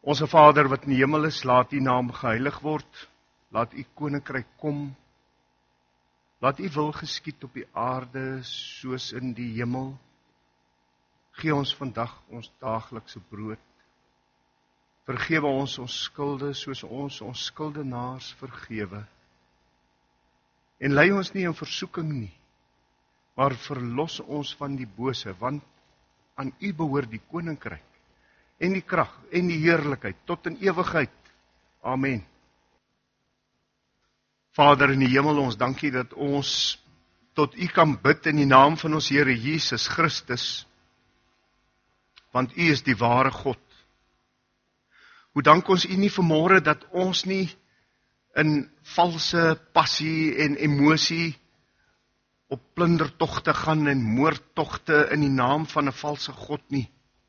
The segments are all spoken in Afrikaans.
Onse Vader wat in die hemel is, laat U naam geheilig word. Laat U koninkryk kom. Laat U wil geskied op die aarde soos in die hemel. Gee ons vandag ons daaglikse brood. Vergewe ons skulde soos ons skuldenaars vergewe. En lei ons nie in versoeking nie, maar verlos ons van die bose, want aan U behoort die koninkryk en die krag en die heerlikheid tot in ewigheid. Amen. Vader in die hemel, ons dankie dat ons tot U kan bid in die naam van ons Here Jesus Christus, want U is die ware God. Hoe dank ons U nie vanmôre dat ons nie in valse passie en emosie op plundertogte gaan en moordtogte in die naam van 'n valse God nie,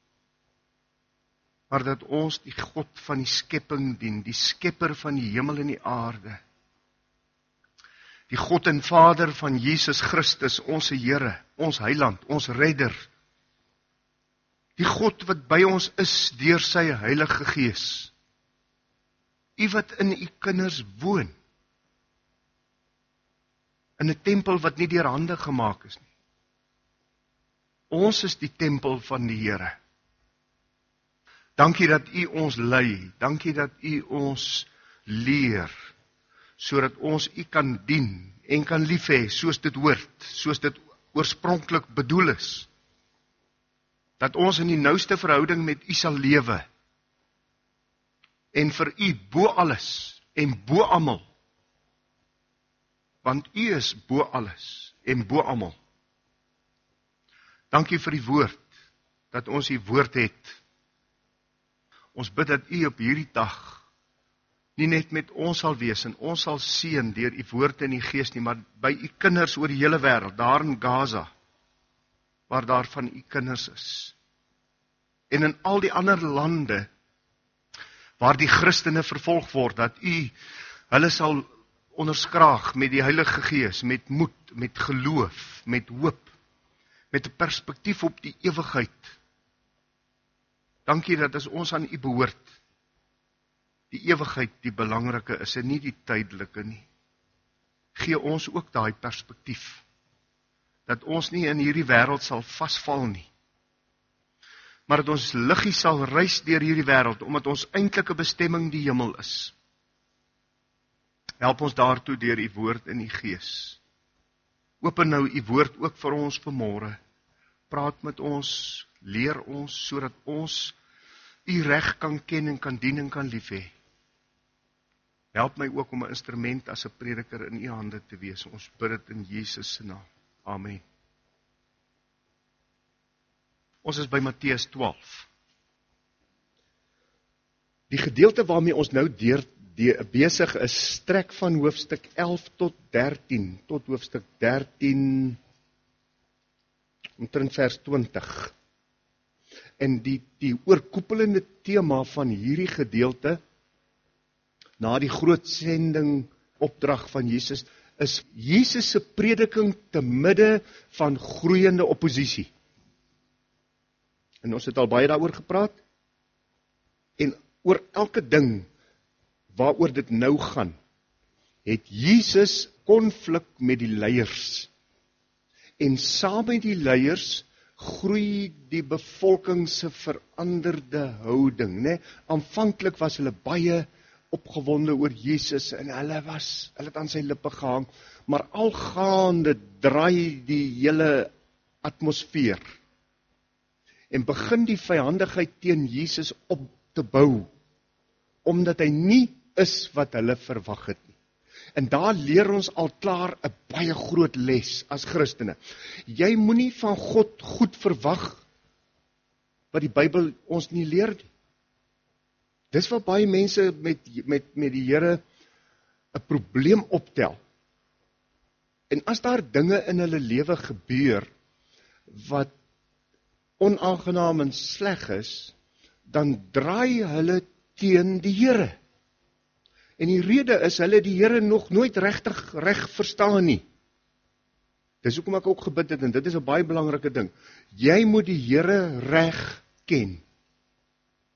maar dat ons die God van die skepping dien, die skepper van die hemel en die aarde, die God en Vader van Jesus Christus, ons Here, ons Heiland, ons Redder, die God wat by ons is deur sy Heilige Gees, U wat in U kinders woon, in 'n tempel wat nie deur hande gemaak is nie. Ons is die tempel van die Here. Dankie dat U ons lei, dankie dat U ons leer, sodat ons U kan dien en kan lief hê, soos dit hoort, soos dit oorspronklik bedoel is. Dat ons in die nouste verhouding met U sal lewe, en vir U bo alles en bo almal, want U is bo alles en bo almal. Dankie vir die woord, dat ons U woord het. Ons bid dat U op hierdie dag nie net met ons sal wees en ons sal seën deur U woord en die Gees nie, maar by U kinders oor die hele wêreld, daar in Gaza, waar daar van U kinders is. En in al die ander lande waar die Christene vervolg word, dat U hulle sal onderskraag met die Heilige Gees, met moed, met geloof, met hoop, met 'n perspektief op die ewigheid. Dankie dat as ons aan U behoort, die ewigheid die belangrike is en nie die tydelike nie. Gee ons ook daai perspektief, dat ons nie in hierdie wêreld sal vasval nie, maar dat ons liggies sal reis deur hierdie wêreld, omdat ons eintlike bestemming die hemel is. Help ons daartoe deur U woord en U Gees. Open nou U woord ook vir ons vanmôre. Praat met ons, leer ons, sodat ons U reg kan ken en kan dien en kan lief hê. Help my ook om 'n instrument as 'n prediker in U hande te wees. Ons bid dit in Jesus se naam. Amen. Ons is by Matteus 12. Die gedeelte waarmee ons nou besig is, strek van hoofstuk 11 tot 13, tot hoofstuk 13, omtrent vers 20. En die oorkoepelende tema van hierdie gedeelte, na die groot sending opdrag van Jesus, is Jesus se prediking te midde van groeiende oppositie. En ons het al baie daaroor gepraat, en oor elke ding waaroor dit nou gaan, het Jesus konflik met die leiers. En saam met die leiers groei die bevolking se veranderde houding, né? Aanvanklik was hulle baie opgewonde oor Jesus en hulle het aan sy lippe gehang, maar algaande draai die hele atmosfeer en begin die vyandigheid teen Jesus op te bou, omdat hy nie is wat hulle verwag het nie. En daar leer ons al klaar 'n baie groot les as Christene. Jy moenie van God goed verwag wat die Bybel ons nie leer nie. Dis wat baie mense met die Here 'n probleem optel. En as daar dinge in hulle lewe gebeur wat onaangenaam en sleg is, dan draai hulle teen die Here. En die rede is, hulle die Here nog nooit regtig reg verstaan nie. Dis hoekom ek ook gebid het, en dit is 'n baie belangrike ding. Jy moet die Here reg ken.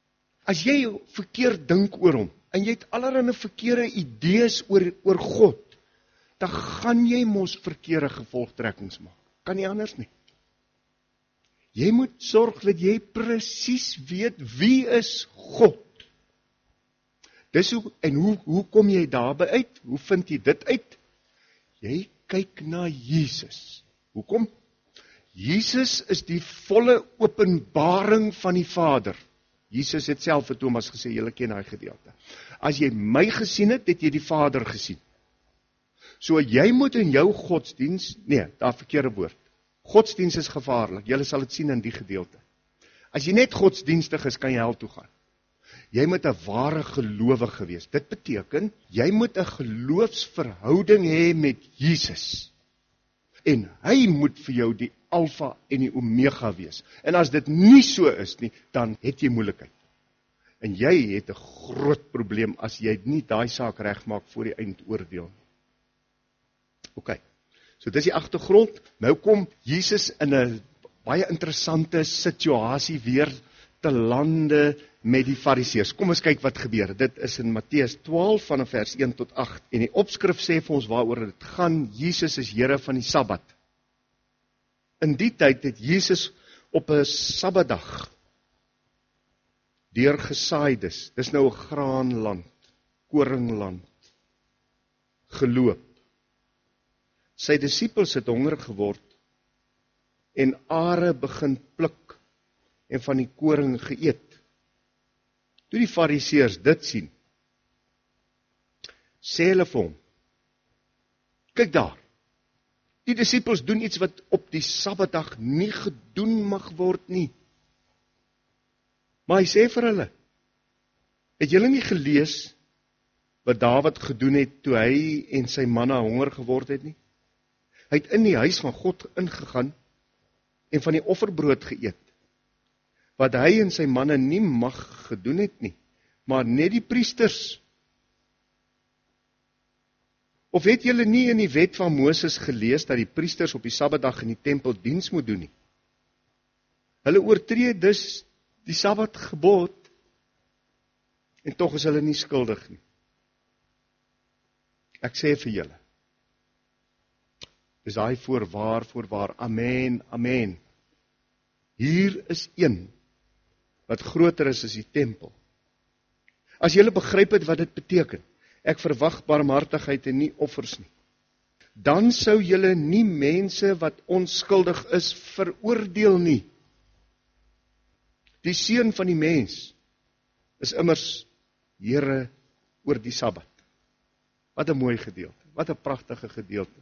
As jy verkeerd dink oor hom, en jy het allerlei verkeerde idees oor God, dan gaan jy mos verkeerde gevolgtrekkings maak. Kan nie anders nie. Jy moet sorg dat jy presies weet wie is God. Dis hoe kom jy daarby uit? Hoe vind jy dit uit? Jy kyk na Jesus. Hoekom? Jesus is die volle openbaring van die Vader. Jesus het self vir Thomas gesê, julle ken daai gedeelte. As jy my gesien het, het jy die Vader gesien. So jy moet in jou godsdiens, daar verkeerde woord. Godsdiens is gevaarlik, julle sal dit sien in die gedeelte. As jy net godsdienstig is, kan jy hel toe gaan. Jy moet 'n ware gelowige wees. Dit beteken, jy moet 'n geloofsverhouding hê met Jesus. En hy moet vir jou die alfa en die omega wees. En as dit nie so is nie, dan het jy moeilikheid. En jy het 'n groot probleem as jy nie daai saak regmaak voor die eindoordeel nie. OK. So dis die agtergrond. Nou kom Jesus in 'n baie interessante situasie weer te lande met die Fariseërs. Kom ons kyk wat gebeur. Dit is in Matteus 12 vanaf vers 1 tot 8. En die opskrif sê vir ons waaroor dit gaan. Jesus is Here van die Sabbat. In die tyd het Jesus op 'n Sabbatdag deur Gesaaides, dis nou 'n graanland, koringland, geloop. Sy disippels het honger geword en are begin pluk en van die koring geëet. Toe die Fariseërs dit sien, sê hulle vir hom, kyk daar, die disippels doen iets wat op die Sabbatdag nie gedoen mag word nie. Maar hy sê vir hulle, het julle nie gelees wat Dawid gedoen het toe hy en sy manne honger geword het nie? Hy het in die huis van God ingegaan en van die offerbrood geëet, wat hy en sy manne nie mag gedoen het nie, maar net die priesters. Of het julle nie in die wet van Moses gelees dat die priesters op die Sabbatdag in die tempel diens moet doen nie? Hulle oortree dus die Sabbatgebod en tog is hulle nie skuldig nie. Ek sê vir julle, dis daai voorwaar, amen, amen. Hier is een wat groter is as die tempel. As julle begryp het wat dit beteken, ek verwag barmhartigheid en nie offers nie, dan sou julle nie mense wat onskuldig is veroordeel nie. Die seun van die mens is immers Here oor die Sabbat. Wat 'n mooi gedeelte, wat 'n pragtige gedeelte.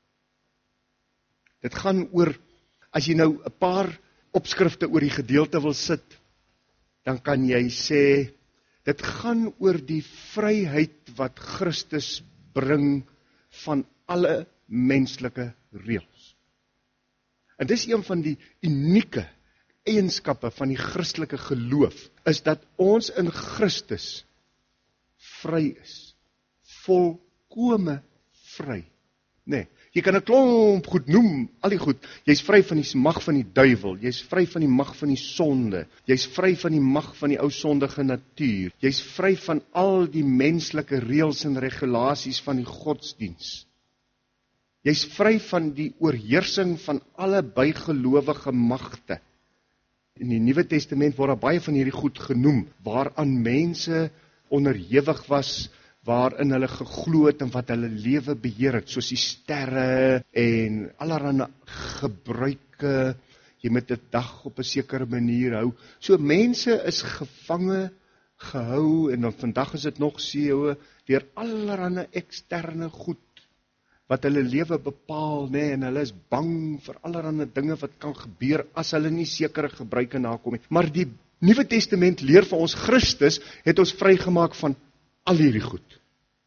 Dit gaan oor, as jy nou 'n paar opskrifte oor die gedeelte wil sit, dan kan jy sê, dit gaan oor die vryheid wat Christus bring van alle menslike reëls. En dis een van die unieke eienskappe van die Christelike geloof, is dat ons in Christus vry is. Volkome vry. Nee, jy kan 'n klomp goed noem, al die goed. Jy's vry van die mag van die duiwel, jy's vry van die mag van die sonde, jy's vry van die mag van die ou sondige natuur, jy's vry van al die menslike reëls en regulasies van die godsdiens. Jy's vry van die oorheersing van alle bygelowige magte. In die Nuwe Testament word daar baie van hierdie goed genoem, waaraan mense onderhewig was, waarin hulle geglo het en wat hulle lewe beheer het, soos die sterre en allerlei gebruike, jy moet 'n dag op 'n sekere manier hou. So mense is gevange, gehou, en dan vandag is dit nog so, deur allerlei eksterne goed, wat hulle lewe bepaal, en hulle is bang vir allerlei dinge wat kan gebeur, as hulle nie sekere gebruike nakom nie. Maar die Nuwe Testament leer vir ons, Christus het ons vrygemaak van al hierdie goed.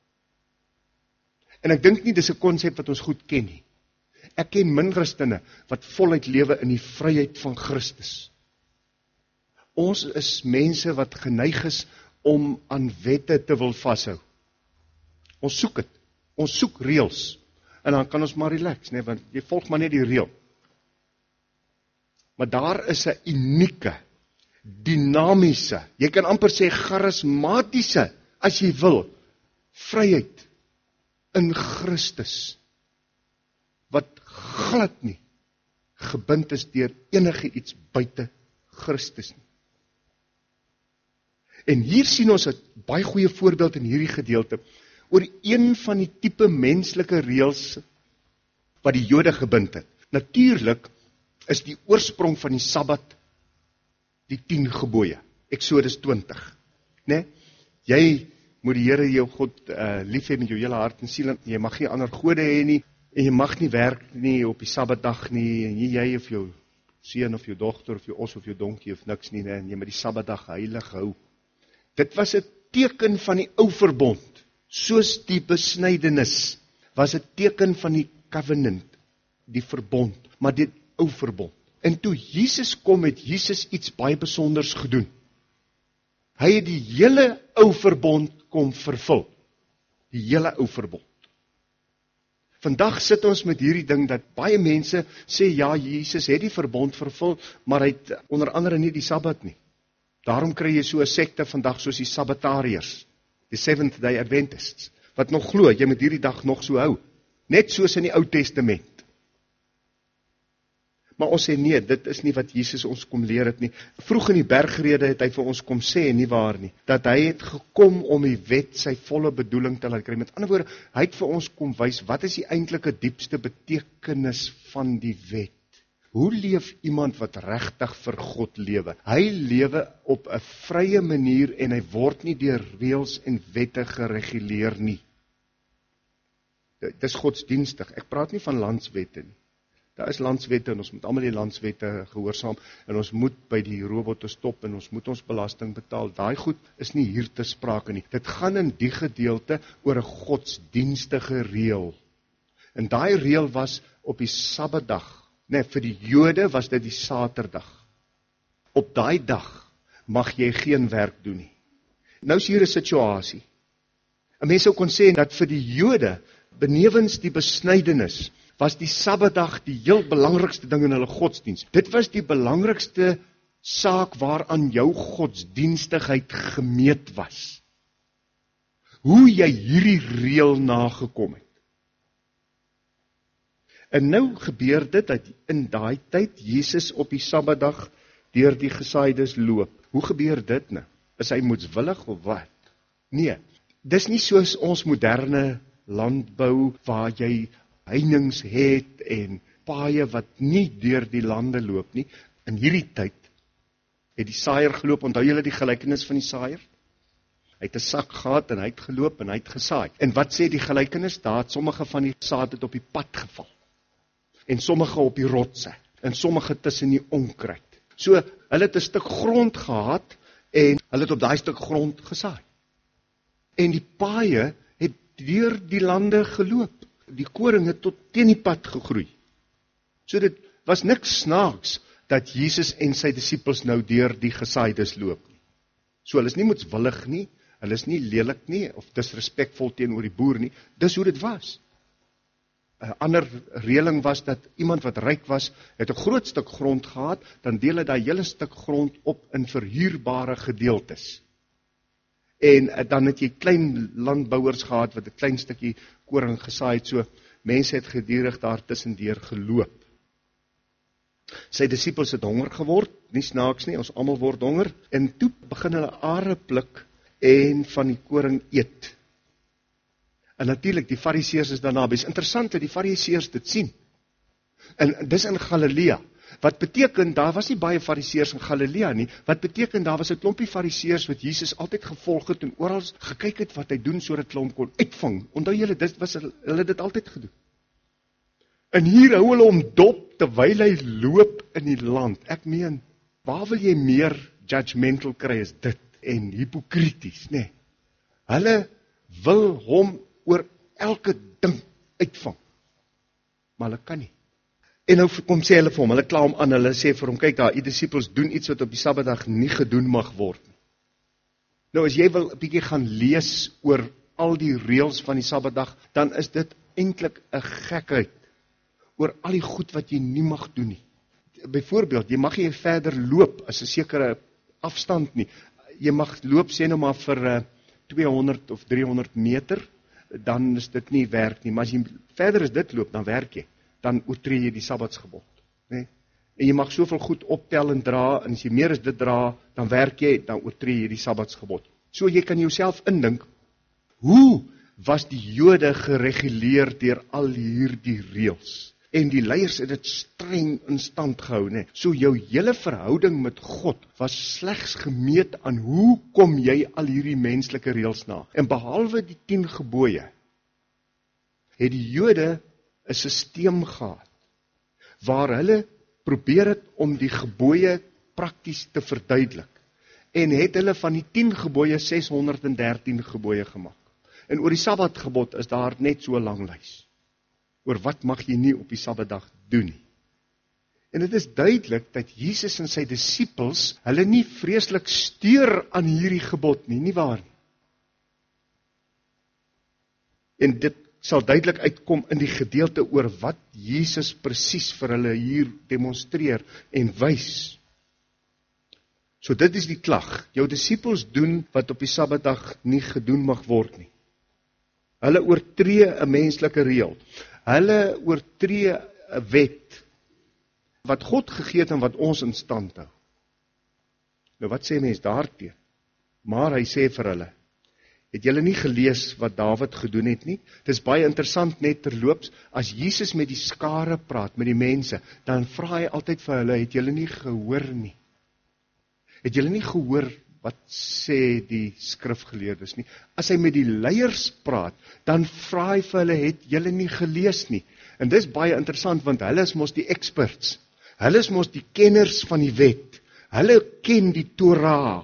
En ek dink nie dis 'n konsep wat ons goed ken nie. Ek ken min Christene wat voluit lewe in die vryheid van Christus. Ons is mense wat geneig is om aan wette te wil vashou. Ons soek dit. Ons soek reëls. En dan kan ons maar relax, want jy volg maar net die reël. Maar daar is 'n unieke, dinamiese, jy kan amper sê charismatiese, as jy wil, vryheid in Christus, wat glad nie gebind is deur enige iets buite Christus nie. En hier sien ons 'n baie goeie voorbeeld in hierdie gedeelte, oor een van die tipe menslike reëls wat die Jode gebind het. Natuurlik is die oorsprong van die Sabbat die 10 gebooie, Exodus 20, né? Jy moet die Here jou God lief hê met jou hele hart en siel, jy mag nie ander gode hê nie, en jy mag nie werk nie op die Sabbatdag nie, en nie jy of jou seun of jou dogter of jou os of jou donkie of niks nie, en jy moet die Sabbatdag heilig hou. Dit was 'n teken van die ou verbond, soos die besnydenis was 'n teken van die covenant, die verbond, maar dit ou verbond. En toe Jesus kom, het Jesus iets baie besonders gedoen. Hy het die hele ou verbond kom vervul. Die hele ou verbond. Vandag sit ons met hierdie ding dat baie mense sê, ja, Jesus het die verbond vervul, maar hy het onder andere nie die Sabbat nie. Daarom kry jy so 'n sekte vandag soos die Sabbatariërs, die Seventh Day Adventists, wat nog glo, jy moet hierdie dag nog so hou, net soos in die Ou Testament. Maar ons sê nee, dit is nie wat Jesus ons kom leer het nie. Vroeg in die bergrede het hy vir ons kom sê, nie waar nie, dat hy het gekom om die wet sy volle bedoeling te laat kry. Met ander woorde, hy het vir ons kom wys, wat is die eintlike diepste betekenis van die wet? Hoe leef iemand wat regtig vir God lewe? Hy lewe op 'n vrye manier en hy word nie deur reëls en wette gereguleer nie. Dit is godsdienstig. Ek praat nie van landswette nie. Daar is landswette en ons moet almal die landswette gehoorsaam en ons moet by die robotte stop en ons moet ons belasting betaal. Daai goed is nie hier te sprake nie. Dit gaan in die gedeelte oor 'n godsdienstige reël. En daai reël was op die Sabbatdag. Nee, vir die Jode was dit die Saterdag. Op daai dag mag jy geen werk doen nie. Nou is hier 'n situasie. 'n Mens sou kon sê dat vir die Jode, benewens die besnydenis, was die Sabbatdag die heel belangrikste ding in hulle godsdiens. Dit was die belangrikste saak waaraan jou godsdienstigheid gemeet was. Hoe jy hierdie reël nagekom het. En nou gebeur dit dat in daai tyd Jesus op die Sabbatdag deur die gesaaides loop. Hoe gebeur dit nou? Is hy moetswillig of wat? Nee, dis nie soos ons moderne landbou waar jy heininge het en paaie wat nie deur die lande loop nie. In hierdie tyd het die saaier geloop, onthou julle die gelykenis van die saaier? Hy het 'n sak gehad en hy het geloop en hy het gesaai. En wat sê die gelykenis? Daar het sommige van die saad het op die pad geval. En sommige op die rotse, en sommige tussen die onkruid. So, hulle het 'n stuk grond gehad, en hulle het op daai stuk grond gesaai. En die paaie het deur die lande geloop. Die koring het tot teen die pad gegroei. So dit was niks snaaks, dat Jesus en sy disippels nou deur die gesaaides loop. So hulle is nie moetswillig nie, hulle is nie lelik nie, of disrespekvol teenoor die boer nie, dis hoe dit was. 'n Ander reëling was dat iemand wat ryk was, het 'n groot stuk grond gehad, dan deel hy daai hele stuk grond op in verhuurbare gedeeltes. En dan het jy klein landbouers gehad wat 'n klein stukkie koring gesaai het, so mense het gedurig daar tussendeur geloop. Sy disippels het honger geword, nie snaaks nie, ons almal word honger, en toe begin hulle are pluk en van die koring eet. En natuurlik, die fariseërs is daarna, is interessant dat die fariseërs dit sien. En dis in Galilea. Wat beteken, daar was nie baie fariseërs in Galilea nie, wat beteken, daar was 'n klompie fariseërs wat Jesus altyd gevolg het en oral gekyk het wat hy doen, sodat hulle hom kon uitvang. Onthou julle, hulle dit altyd gedoen. En hier hou hulle hom dop, terwyl hy loop in die land. Ek meen, waar wil jy meer judgmental kry as dit, en hypokrities, nee. Hulle wil hom oor elke ding uitvang. Maar hulle kan nie. En nou kom sê hulle vir hom, hulle kla hom aan, hulle sê vir hom, kyk daar, die disippels doen iets wat op die Sabbatdag nie gedoen mag word nie. Nou as jy wil 'n bietjie gaan lees oor al die reëls van die Sabbatdag, dan is dit eintlik 'n gekheid oor al die goed wat jy nie mag doen nie. Byvoorbeeld, jy mag nie verder loop as 'n sekere afstand nie. Jy mag loop sê nou maar vir 200 of 300 meter, dan is dit nie werk nie, maar as jy verder as dit loop, dan werk jy, dan oortree jy die Sabbatsgebod, né? En jy mag soveel goed optel en dra, en as jy meer as dit dra, dan werk jy, dan oortree jy die Sabbatsgebod. So jy kan jouself indink, hoe was die Jode gereguleer deur al hierdie reëls? En die leiers het dit streng in stand gehou, né? So jou hele verhouding met God was slegs gemeet aan hoe kom jy al hierdie menslike reëls na. En behalwe die 10 gebooie, het die Jode 'n stelsel gehad, waar hulle probeer het om die gebooie prakties te verduidelik. En het hulle van die 10 gebooie 613 gebooie gemaak. En oor die Sabbatgebod is daar net so 'n lang lys. Oor wat mag jy nie op die Sabbatdag doen nie. En dit is duidelik dat Jesus en sy disippels, hulle nie vreeslik steur aan hierdie gebod nie waar nie. En dit sal duidelik uitkom in die gedeelte oor wat Jesus presies vir hulle hier demonstreer en wys. So dit is die klag. Jou disippels doen wat op die Sabbatdag nie gedoen mag word nie. Hulle oortree 'n menslike reël. Hulle oortree 'n wet wat God gegee het en wat ons in stand hou. Nou wat sê mens daarteen? Maar hy sê vir hulle, het julle nie gelees wat Dawid gedoen het nie? Dit is baie interessant net terloops, as Jesus met die skare praat, met die mense, dan vra hy altyd vir hulle, het julle nie gehoor nie? Het julle nie gehoor wat sê die skrifgeleerdes nie? As hy met die leiers praat, dan vra hy vir hulle, het julle nie gelees nie? En dis baie interessant, want hulle is mos die experts. Hulle is mos die kenners van die wet. Hulle ken die Torah,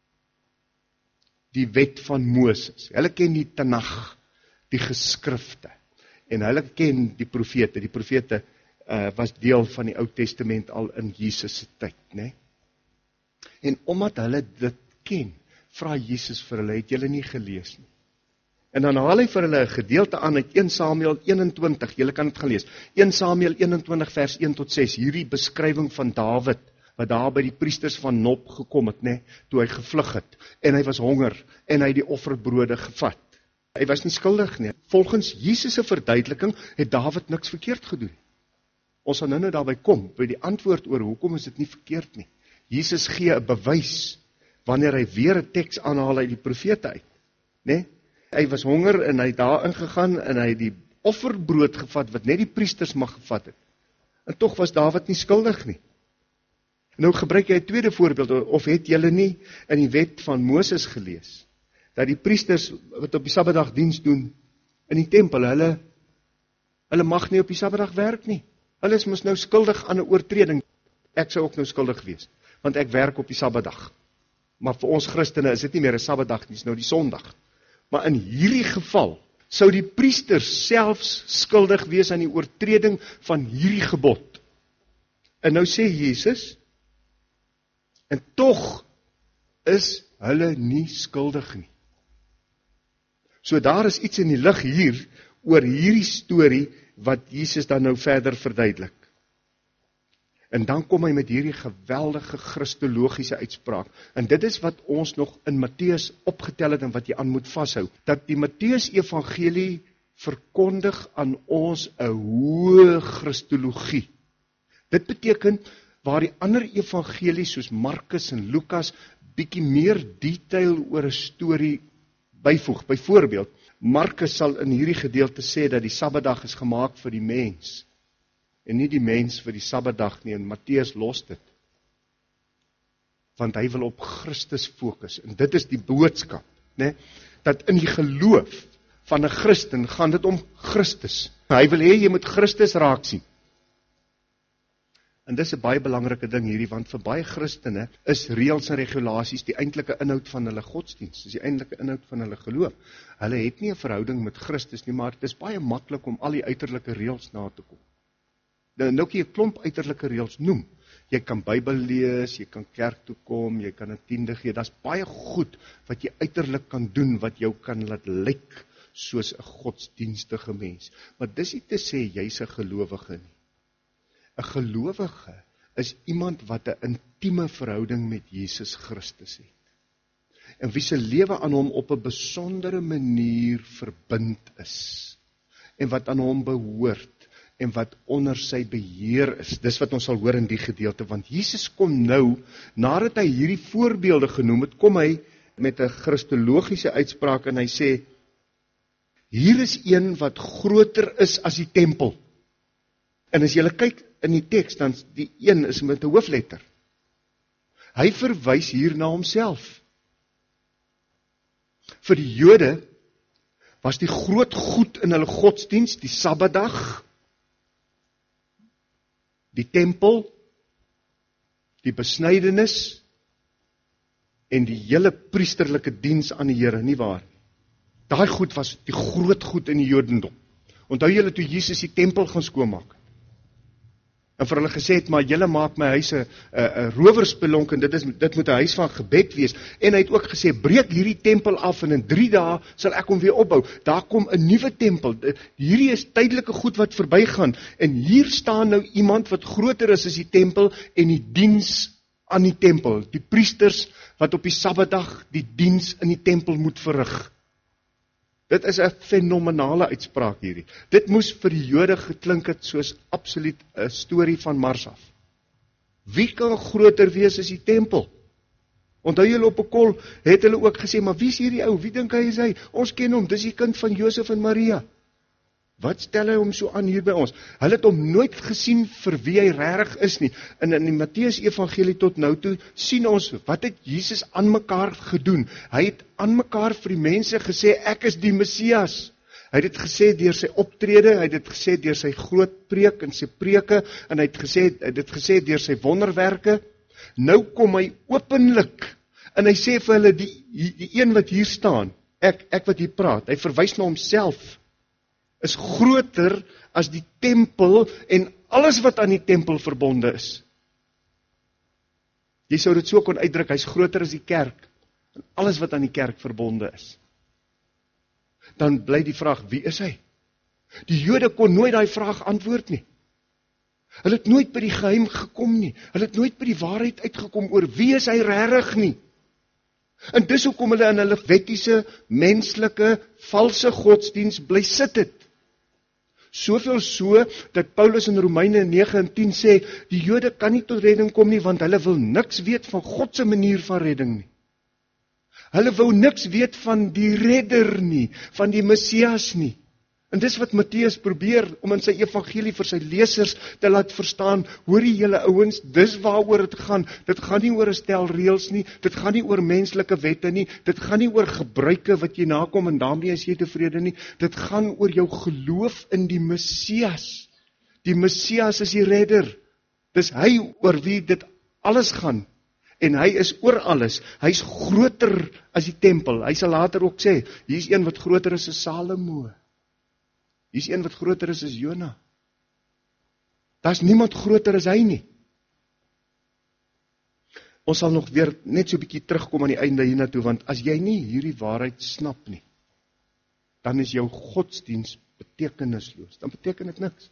die wet van Moses. Hulle ken die Tanakh, die geskrifte. En hulle ken die profete. Die profete was deel van die Ou Testament al in Jesus se tyd, né? En omdat hulle dit ken, vra Jesus vir hulle, het julle nie gelees nie? En dan haal hy vir hulle 'n gedeelte aan uit 1 Samuel 21, julle kan dit gaan lees. 1 Samuel 21 vers 1 tot 6, hierdie beskrywing van Dawid, wat daar by die priesters van Nob gekom het, né, toe hy gevlug het, en hy was honger, en hy die offerbrode gevat. Hy was nie skuldig nie. Volgens Jesus se verduideliking het Dawid niks verkeerd gedoen. Ons sal nou daarby kom, by die antwoord oor hoekom is dit nie verkeerd nie. Jesus gee 'n bewys, wanneer hy weer 'n teks aanhaal uit die profete uit, né? Hy was honger en hy het daar ingegaan en hy het die offerbrood gevat wat net die priesters mag gevat het. En tog was Dawid nie skuldig nie. Nou gebruik hy 'n tweede voorbeeld, of het julle nie in die wet van Moses gelees, dat die priesters wat op die Sabbatdag diens doen in die tempel, hulle mag nie op die Sabbatdag werk nie. Hulle is mos nou skuldig aan 'n oortreding. Ek sou ook nou skuldig wees, want ek werk op die Sabbatdag. Maar vir ons Christene is dit nie meer 'n Sabbatdag nie, dis nou die Sondag. Maar in hierdie geval sou die priesters selfs skuldig wees aan die oortreding van hierdie gebod. En nou sê Jesus, en tog is hulle nie skuldig nie. So daar is iets in die lig hier oor hierdie storie wat Jesus dan nou verder verduidelik. En dan kom hy met hierdie geweldige christologiese uitspraak. En dit is wat ons nog in Matteus opgetel het en wat jy aan moet vashou. Dat die Matteus evangelie verkondig aan ons 'n hoë christologie. Dit beteken waar die ander evangelies soos Markus en Lukas bietjie meer detail oor 'n storie byvoeg. Byvoorbeeld, Markus sal in hierdie gedeelte sê dat die Sabbatdag is gemaak vir die mens en nie die mens vir die Sabbatdag nie, en Matteus los dit. Want hy wil op Christus fokus, en dit is die boodskap, né? Dat in die geloof van 'n Christen gaan dit om Christus. Hy wil hê jy moet Christus raak sien. En dis 'n baie belangrike ding hierdie, want vir baie Christene is reëls en regulasies die eintlike inhoud van hulle godsdiens, dis die eintlike inhoud van hulle geloof. Hulle het nie 'n verhouding met Christus nie, maar dit is baie maklik om al die uiterlike reëls na te kom. Nou kan jy 'n klomp uiterlike reëls noem. Jy kan Bybel lees, jy kan kerk toe kom, jy kan 'n tiende gee. Daar's baie goed wat jy uiterlik kan doen, wat jou kan laat lyk soos 'n godsdienstige mens. Maar dis nie te sê jy's 'n gelowige nie. 'n gelowige is iemand wat 'n intieme verhouding met Jesus Christus het. En wie se lewe aan hom op 'n besondere manier verbind is. En wat aan hom behoort. En wat onder sy beheer is. Dis wat ons sal hoor in die gedeelte. Want Jesus kom nou, nadat hy hierdie voorbeelde genoem het, kom hy met 'n christologiese uitspraak en hy sê, hier is een wat groter is as die tempel. En as jy kyk in die teks, dan die een is met 'n hoofletter. Hy verwys hier na homself. Vir die Jode was die groot goed in hulle godsdiens, die Sabbatdag, die tempel, die besnydenis en die hele priesterlike diens aan die Here, nie waar? Daai goed was die groot goed in die Jodendom. Onthou julle toe Jesus die tempel gaan skoonmaak? En vir hulle gesê het, maar julle maak my huis 'n rowerspelonk en dit moet 'n huis van gebed wees. En hy het ook gesê, breek hierdie tempel af en in 3 dae sal ek hom weer opbou. Daar kom 'n nuwe tempel. Hierdie is tydelike goed wat verbygaan. En hier staan nou iemand wat groter is as die tempel en die diens aan die tempel. Die priesters wat op die Sabbatdag die diens in die tempel moet verrig. Dit is 'n fenomenale uitspraak hierdie. Dit moes vir die Jode geklink het soos absoluut 'n storie van Mars af. Wie kan groter wees as die tempel? Onthou julle op 'n kol het hulle ook gesê, maar wie is hierdie ou? Wie dink hy is hy? Ons ken hom, dis die kind van Josef en Maria. Wat stel hy hom so aan hier by ons? Hulle het hom nooit gesien vir wie hy regtig is nie. En in die Matteus Evangelie tot nou toe sien ons, wat het Jesus aan mekaar gedoen? Hy het aan mekaar vir die mense gesê, ek is die Messias. Hy het dit gesê deur sy optrede, hy het dit gesê deur sy groot preek en sy preke, en hy het dit gesê deur sy wonderwerke. Nou kom hy openlik, en hy sê vir hulle, die een wat hier staan, ek wat hier praat, hy verwys na homself, is groter as die tempel en alles wat aan die tempel verbonde is. Jy sou dit so kon uitdruk, hy is groter as die kerk en alles wat aan die kerk verbonde is. Dan bly die vraag, wie is hy? Die Jode kon nooit daai vraag antwoord nie. Hulle het nooit by die geheim gekom nie. Hulle het nooit by die waarheid uitgekom oor wie is hy regtig nie. En dis hoekom hulle in hulle wettiese, menslike, valse godsdiens bly sit het. Soveel so, dat Paulus in Romeine 9 en 10 sê, die Jode kan nie tot redding kom nie, want hulle wil niks weet van God se manier van redding nie. Hulle wou niks weet van die redder nie, van die Messias nie. En dis wat Matteus probeer, om in sy evangelie vir sy lesers te laat verstaan, hoorie julle ouens, dis waaroor dit gaan nie oor 'n stel reëls nie, dit gaan nie oor menslike wette nie, dit gaan nie oor gebruike wat jy nakom en daarmee is jy tevrede nie, dit gaan oor jou geloof in die Messias. Die Messias is die redder, dis hy oor wie dit alles gaan, en hy is oor alles, hy is groter as die tempel, hy sal later ook sê, hier is een wat groter is as Salomo. Hier is een wat groter is as Jona. Daar is niemand groter as hy nie. Ons sal nog weer net so 'n bietjie terugkom aan die einde hiernatoe, want as jy nie hierdie waarheid snap nie, dan is jou godsdiens betekenisloos. Dan beteken dit niks.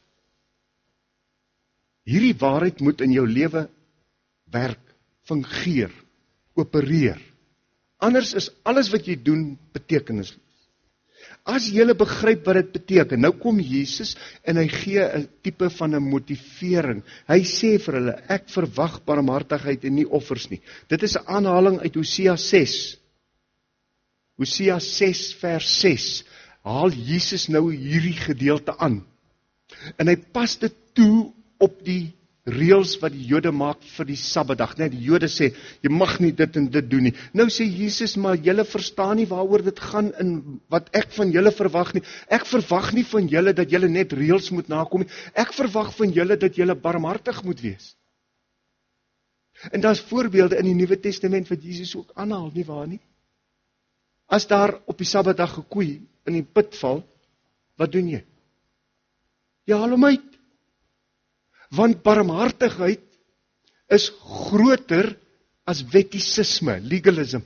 Hierdie waarheid moet in jou lewe werk, fungeer, opereer. Anders is alles wat jy doen betekenisloos. As jy begryp wat dit beteken, nou kom Jesus en hy gee 'n tipe van 'n motivering. Hy sê vir hulle, ek verwag barmhartigheid en nie offers nie. Dit is 'n aanhaling uit Hosea 6. Hosea 6 vers 6 haal Jesus nou hierdie gedeelte aan. En hy pas dit toe op die reëls wat die Jode maak vir die Sabbatdag. Die Jode sê, jy mag nie dit en dit doen nie. Nou sê Jesus, maar julle verstaan nie waaroor dit gaan en wat ek van julle verwag nie. Ek verwag nie van julle dat julle net reëls moet nakom nie. Ek verwag van julle dat julle barmhartig moet wees. En daar's voorbeelde in die Nuwe Testament wat Jesus ook aanhaal, nie waar nie? As daar op die Sabbatdag 'n koei in die put val, wat doen jy? Jy haal hom uit. Want barmhartigheid is groter as wettisisme, legalism.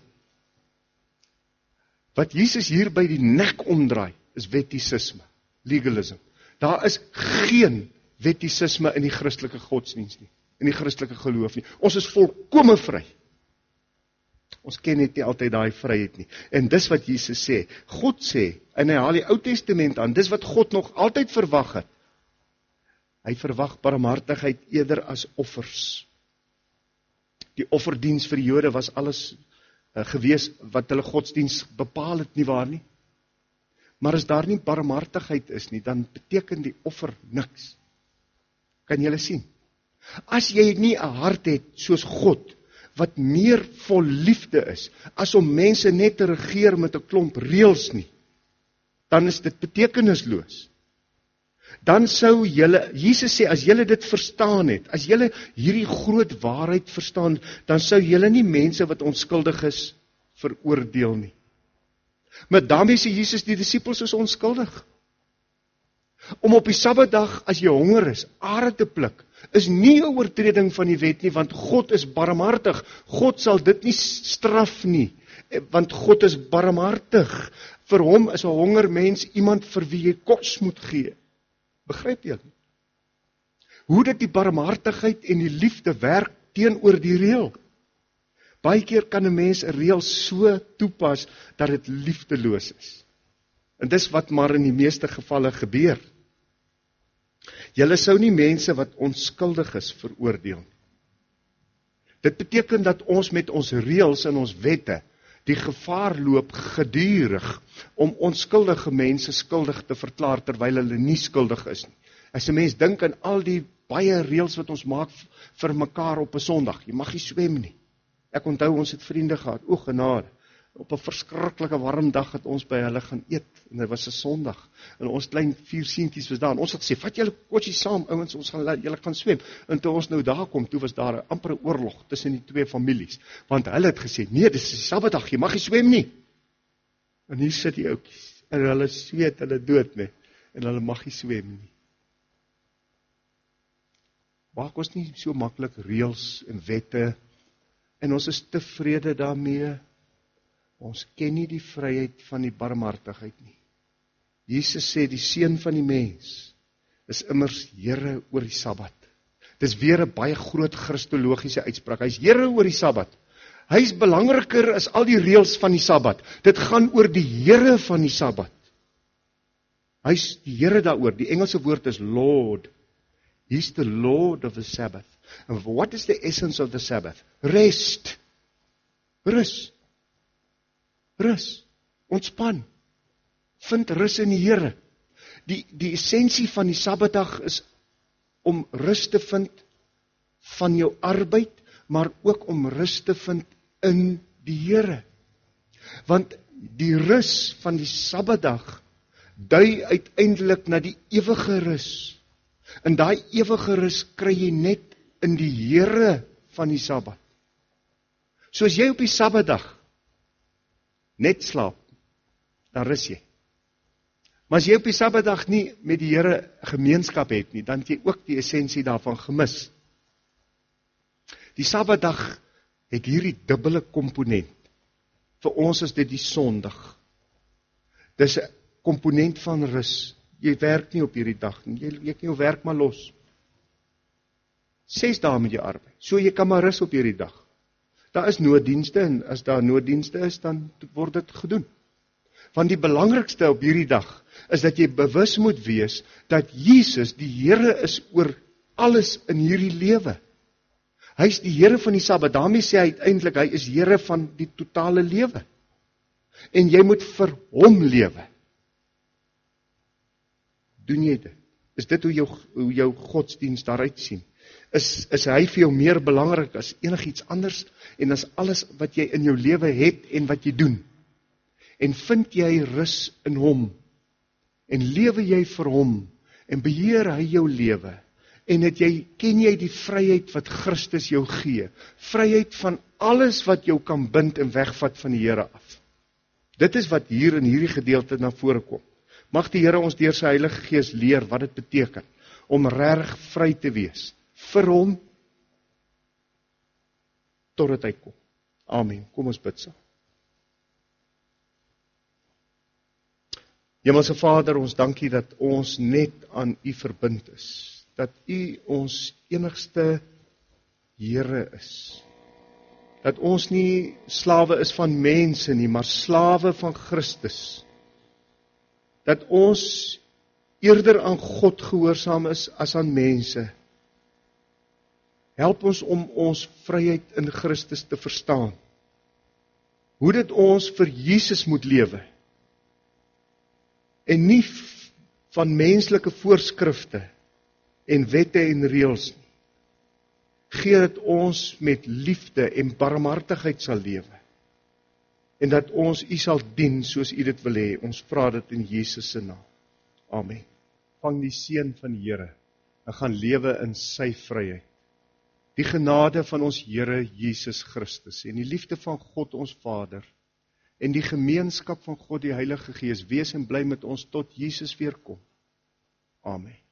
Wat Jesus hier by die nek omdraai, is wettisisme, legalism. Daar is geen wettisisme in die Christelike godsdienst nie. in die Christelike geloof nie. Ons is volkome vry. Ons ken net nie altyd daai vryheid nie. En dis wat Jesus sê. God sê, en hy haal die Ou Testament aan, dis wat God nog altyd verwag het. Hy verwag barmhartigheid eerder as offers. Die offerdiens vir die Jode was alles gewees wat hulle godsdiens bepaal het, nie waar nie? Maar as daar nie barmhartigheid is nie, dan beteken die offer niks. Kan julle sien? As jy nie 'n hart het soos God, wat meer vol liefde is, as om mense net te regeer met 'n klomp reëls nie, dan is dit betekenisloos. Dan sou julle, Jesus sê, as julle dit verstaan het, as julle hierdie groot waarheid verstaan, dan sou julle nie mense wat onskuldig is, veroordeel nie. Maar daarmee sê Jesus, die disippels is onskuldig. Om op die Sabbatdag, as jy honger is, are te pluk, is nie 'n oortreding van die wet nie, want God is barmhartig. God sal dit nie straf nie, want God is barmhartig. Vir hom is 'n honger mens iemand vir wie jy kos moet gee. Begryp jy? Hoe dit die barmhartigheid en die liefde werk teenoor die reël. Baie keer kan 'n mens 'n reël so toepas dat dit liefdeloos is. En dis wat maar in die meeste gevalle gebeur. Julle sou nie mense wat onskuldig is veroordeel nie. Dit beteken dat ons met ons reëls en ons wette die gevaar loop gedurig om onskuldige mense skuldig te verklaar terwyl hulle nie skuldig is nie. As 'n mens dink aan al die baie reëls wat ons maak vir mekaar op 'n Sondag, jy mag nie swem nie. Ek onthou ons het vriende gehad, o genade, op 'n verskriklike warm dag het ons by hulle gaan eet, en dit was 'n Sondag, en ons klein 4 seentjies was daar, en ons het gesê, vat julle kotjies saam, ouens, ons gaan julle gaan swem, en toe ons nou daar kom, toe was daar 'n ampere oorlog tussen die twee families, want hulle het gesê, nee, dis die Sabbatdag, jy mag nie swem nie, en hier sit die ouetjies, en hulle sweet, hulle dood, nee, en hulle mag nie swem nie. Maak ons nie so maklik reëls en wette, en ons is tevrede daarmee. Ons ken nie die vryheid van die barmhartigheid nie. Jesus sê die seun van die mens is immers Here oor die Sabbat. Dis weer 'n baie groot Christologiese uitspraak. Hy's Here oor die Sabbat. Hy's belangriker as al die reëls van die Sabbat. Dit gaan oor die Here van die Sabbat. Hy's die Here daaroor. Die Engelse woord is Lord. He's the Lord of the Sabbath. And what is the essence of the Sabbath? Rest. Rus. Rus. Ontspan. Vind rus in die Here. Die essensie van die Sabbatdag is om rus te vind van jou arbeid, maar ook om rus te vind in die Here. Want die rus van die Sabbatdag dui uiteindelik na die ewige rus. En daai ewige rus kry jy net in die Here van die Sabbat. So as jy op die Sabbatdag net slaap, dan rus jy. Maar as jy op die Sabbatdag nie met die Here gemeenskap het nie, dan het jy ook die essensie daarvan gemis. Die Sabbatdag het hierdie dubbele komponent. Vir ons is dit die Sondag. Dis 'n komponent van rus. Jy werk nie op hierdie dag nie. Jy kan jou werk maar los. 6 dae moet jy arbeid. So jy kan maar rus op hierdie dag. Daar is nooddienste, en as daar nooddienste is, dan word dit gedoen. Want die belangrikste op hierdie dag is dat jy bewus moet wees dat Jesus die Here is oor alles in hierdie lewe. Hy is die Here van die Sabbat. Daarmee sê hy uiteindelik, hy is Here van die totale lewe. En jy moet vir hom lewe. Doen jy dit? Is dit hoe jou godsdienst daaruit sien? Is hy vir jou meer belangrik as enigiets anders en as alles wat jy in jou lewe het en wat jy doen? En vind jy rus in hom? En lewe jy vir hom? En beheer hy jou lewe? En ken jy die vryheid wat Christus jou gee? Vryheid van alles wat jou kan bind en wegvat van die Here af. Dit is wat hier in hierdie gedeelte na vore kom. Mag die Here ons deur sy Heilige Gees leer wat dit beteken om reg vry te wees vir hom totdat hy kom. Amen. Kom ons bid saam. Hemelse Vader, ons dankie dat ons net aan U verbind is. Dat U ons enigste Here is. Dat ons nie slawe is van mense nie, maar slawe van Christus. Dat ons eerder aan God gehoorsaam is as aan mense. Help ons om ons vryheid in Christus te verstaan. Hoe dit ons vir Jesus moet lewe. En nie van menslike voorskrifte en wette en reëls nie. Gee dat ons met liefde en barmhartigheid sal lewe. En dat ons U sal dien soos U dit wil hê. Ons vra dit in Jesus se naam. Amen. Vang die seën van die Here en gaan lewe in sy vryheid. Die genade van ons Here Jesus Christus en die liefde van God ons Vader en die gemeenskap van God die Heilige Gees wees en bly met ons tot Jesus weer kom. Amen.